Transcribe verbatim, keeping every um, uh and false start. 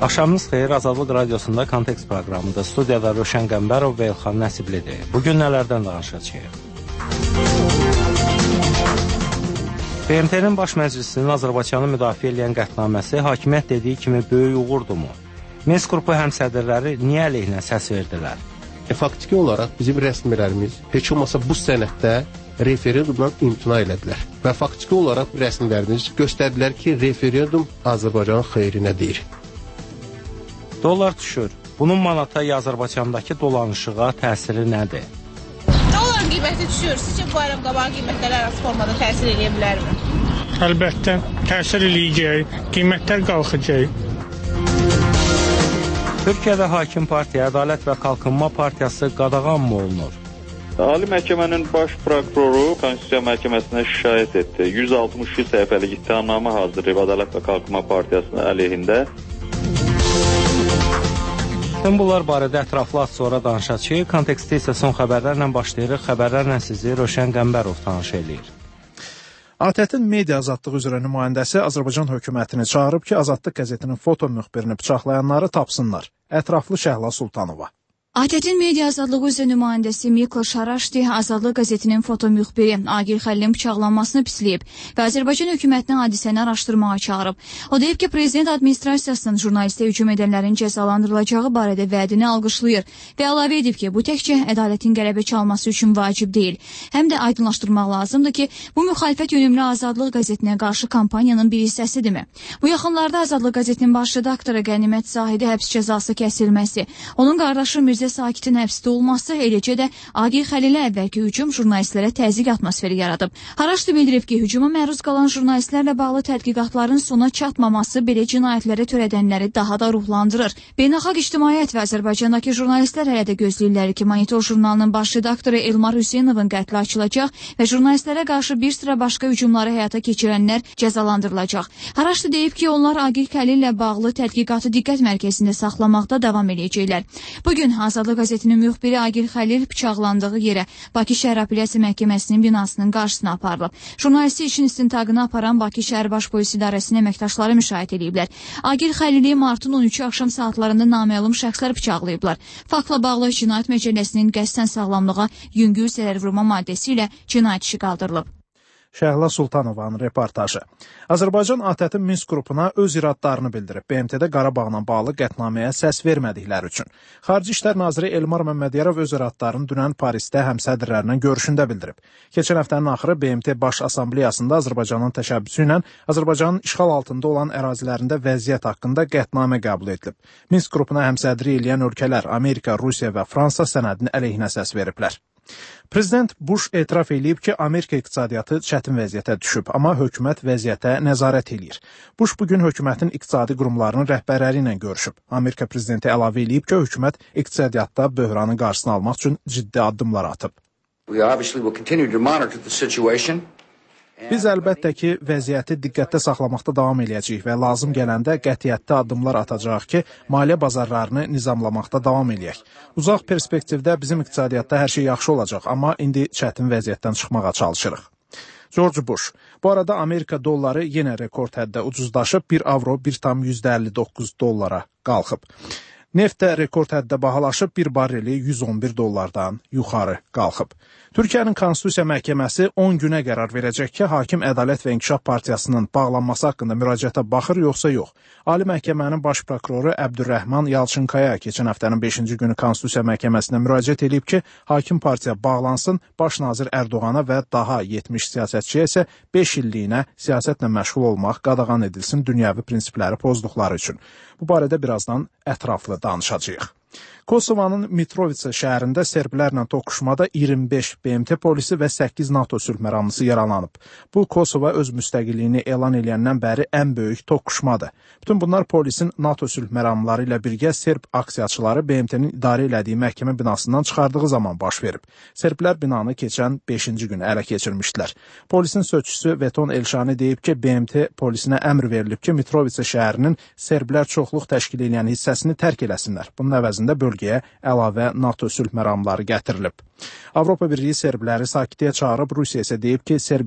Axşamınız xeyir, Azadlıq Radiosunda Kontekst proqramında studiyada Rövşən Qəmbərov və Elxan Nəsiblidir. Bugün nələrdən danışacağıq? B M T-nin Baş Məclisinin Azərbaycanı müdafiə edən qətnaməsi hakimiyyət dediyi kimi böyük uğurdumu? Minsk qrupu həmsədrləri niyə əleyhinə səs verdilər? E, faktiki olaraq bizim rəsmilərimiz heç olmasa bu sənəddə referendumdan imtina elədilər. Və faktiki olaraq rəsmilərimiz göstərdilər ki, referendum Azərbaycanın xeyrinə deyir. Dollar düşür. Bunun manata ya Azərbaycandakı dolanışığa təsiri nədir? Doların qiyməti düşür. Sizcə bu ayram qabağı qiymətlər arası formada təsir edə bilərmi? Əlbəttə, təsir eləyəcək. Qiymətlər qalxacaq. Türkiyədə hakim partiya Ədalət və Qalxınma Partiyası qadağan mı olunur? Ali Məhkəmənin baş prokuroru Konstitusiya Məhkəməsinə şikayət etdi. yüz altmış iki səhifəlik ittihamnamə hazırlayıb Ədalət və Qalxınma Partiyasının əleyhində. Bütün bunlar barədə ətraflı az sonra danışacağıq. Kontekstdə isə son xəbərlərlə başlayırıq. Xəbərlərlə sizi Rövşən Qəmbərov tanış eləyir. A T T-in media azadlığı üzrə nümayəndəsi Azərbaycan hökumətini çağırıb ki, Azadlıq qəzetinin foto müxbirini bıçaqlayanları tapsınlar. Ətraflı Şəhla Sultanova. A T T-in media azadlığı üzrə nümayəndəsi Mikl Şaraşdi Azadlıq qəzetinin foto müxbiri Agil Xəlilin bıçaqlanmasını pisləyib və Azərbaycan hökumətini hadisəni araşdırmağa çağırıb. O deyib ki, prezident administrasiyasının jurnalistə hücum edənlərin cəzalandırılacağı barədə vədini alqışlayır və əlavə edib ki, bu təkcə ədalətin qələbə çalması üçün vacib deyil. Həm də aydınlaşdırmaq lazımdır ki, bu müxalifət yönümlü Azadlıq qəzetinə qarşı kampaniyanın bir hissəsidirmi? Bu yaxınlarda Azadlıq qəzetinin baş redaktoru Qənimət Zahidi həbs cəzası kəsilməsi, onun qardaşı Mirzə Sakitin həbsdə olması, eləcə də Agil Xəlilə əvvəlki hücum jurnalistlərə təzyiq atmosferi yaradıb. Haraşdi bildirib ki, hücuma məruz qalan jurnalistlərlə bağlı tədqiqatların sona çatmaması belə cinayətləri törədənləri daha da ruhlandırır. Beynəlxalq ictimaiyyət və Azərbaycandakı jurnalistlər hələ də gözləyirlər ki, Monitor jurnalının baş redaktoru Elmar Hüseynovun qətli açılacaq və jurnalistlərə qarşı bir sıra başqa hücumları həyata keçirənlər cəzalandırılacaq. Haraşdi deyib ki, onlar Agil Xəlillə bağlı tədqiqatı diqqət mərkəzində saxlamaqda davam edəcəklər. Bugün Azadlıq qəzetinin müxbiri Agil Xəlil bıçaqlandığı yerə Bakı Şəhər Apellyasiya Məhkəməsinin binasının qarşısına aparılıb. Jurnalisti işin istintaqını aparan Bakı Şəhər Baş Polis İdarəsinin əməkdaşları müşahidə ediblər. Agil Xəlili martın on üçü axşam saatlarında naməlum şəxslər bıçaqlayıblar. Faktla bağlı Cinayət Məcəlləsinin qəsdən sağlamlığa yüngül zərər vurma maddəsi ilə cinayət işi qaldırılıb. Şəhla Sultanovanın reportajı. Azərbaycan A T T Minsk qrupuna öz iradlarını bildirib. B M T-də Qarabağla bağlı qətnaməyə səs vermədikləri üçün. Xarici İşlər Naziri Elmar Məmmədiyarov öz iradlarını dünən Parisdə həmsədrlərlə görüşündə bildirib. Keçən həftənin axırı B M T Baş Assambleyasında Azərbaycanın təşəbbüsü ilə Azərbaycanın işğal altında olan ərazilərində vəziyyət haqqında qətnamə qəbul edilib. Minsk qrupuna həmsədri eləyən ölkələr Amerika, Rusiya və Fransa sənədin əleyhinə səs veriblər. Prezident Bush etiraf edib ki, Amerika iqtisadiyyatı çətin vəziyyətə düşüb, amma hökumət vəziyyətə nəzarət eləyir. Bush bugün hökumətin iqtisadi qurumlarının rəhbərləri ilə görüşüb. Amerika prezidenti əlavə edib ki, hökumət iqtisadiyyatda böhranın qarşısını almaq üçün ciddi addımlar atıb. Biz əlbəttə ki, vəziyyəti diqqətdə saxlamaqda davam eləyəcəyik və lazım gələndə qətiyyətli addımlar atacağıq ki, maliyyə bazarlarını nizamlamaqda davam eləyək. Uzaq perspektivdə bizim iqtisadiyyatda hər şey yaxşı olacaq, amma indi çətin vəziyyətdən çıxmağa çalışırıq. George Bush. Bu arada Amerika dolları yenə rekord həddə ucuzlaşıb, bir avro bir tam yüzdə əlli doqquz dollara qalxıb. Neft də rekord həddə bahalaşıb, bir barreli yüz on bir dollardan yuxarı qalxıb. Türkiyənin Konstitusiya Məhkəməsi on günə qərar verəcək ki, Hakim Ədalət və İnkişaf Partiyasının bağlanması haqqında müraciətə baxır, yoxsa yox. Ali Məhkəmənin baş prokuroru Əbdürrəhman Yalçınkaya keçən həftənin beşinci günü Konstitusiya Məhkəməsinə müraciət edib ki, Hakim Partiya bağlansın, Baş nazir Ərdoğana və daha yetmiş siyasətçiyə isə beş illiyinə siyasətlə məşğul olmaq qadağan edilsin dünyəvi prinsipləri pozduqları üçün. Bu barədə birazdan ətraflı danışacağıq. Kosovanın Mitrovica şəhərində serblərlə toqquşmada iyirmi beş B M T polisi və səkkiz NATO sülh məramlısı yaralanıb. Bu, Kosova öz müstəqilliyini elan edəndən bəri ən böyük toqquşmadır. Bütün bunlar polisin NATO sülh məramlıları ilə birgə serb aksiyaçıları B M T-nin idarə elədiyi məhkəmə binasından çıxardığı zaman baş verib. Serblər binanı keçən beşinci gün ələ keçirmişdilər. Polisin sözçüsü Veton Elşani deyib ki, B M T polisinə əmr verilib ki, Mitrovica şəhərinin serblər çoxluq təşkil edən hissəsini tərk eləsinlər. Bunun əvəzində bölgəyə əlavə NATO sülh məramları gətirilib. Avropa Birliyi serbləri sakitliyə çağırıb, Rusiya isə deyib ki, Serbiya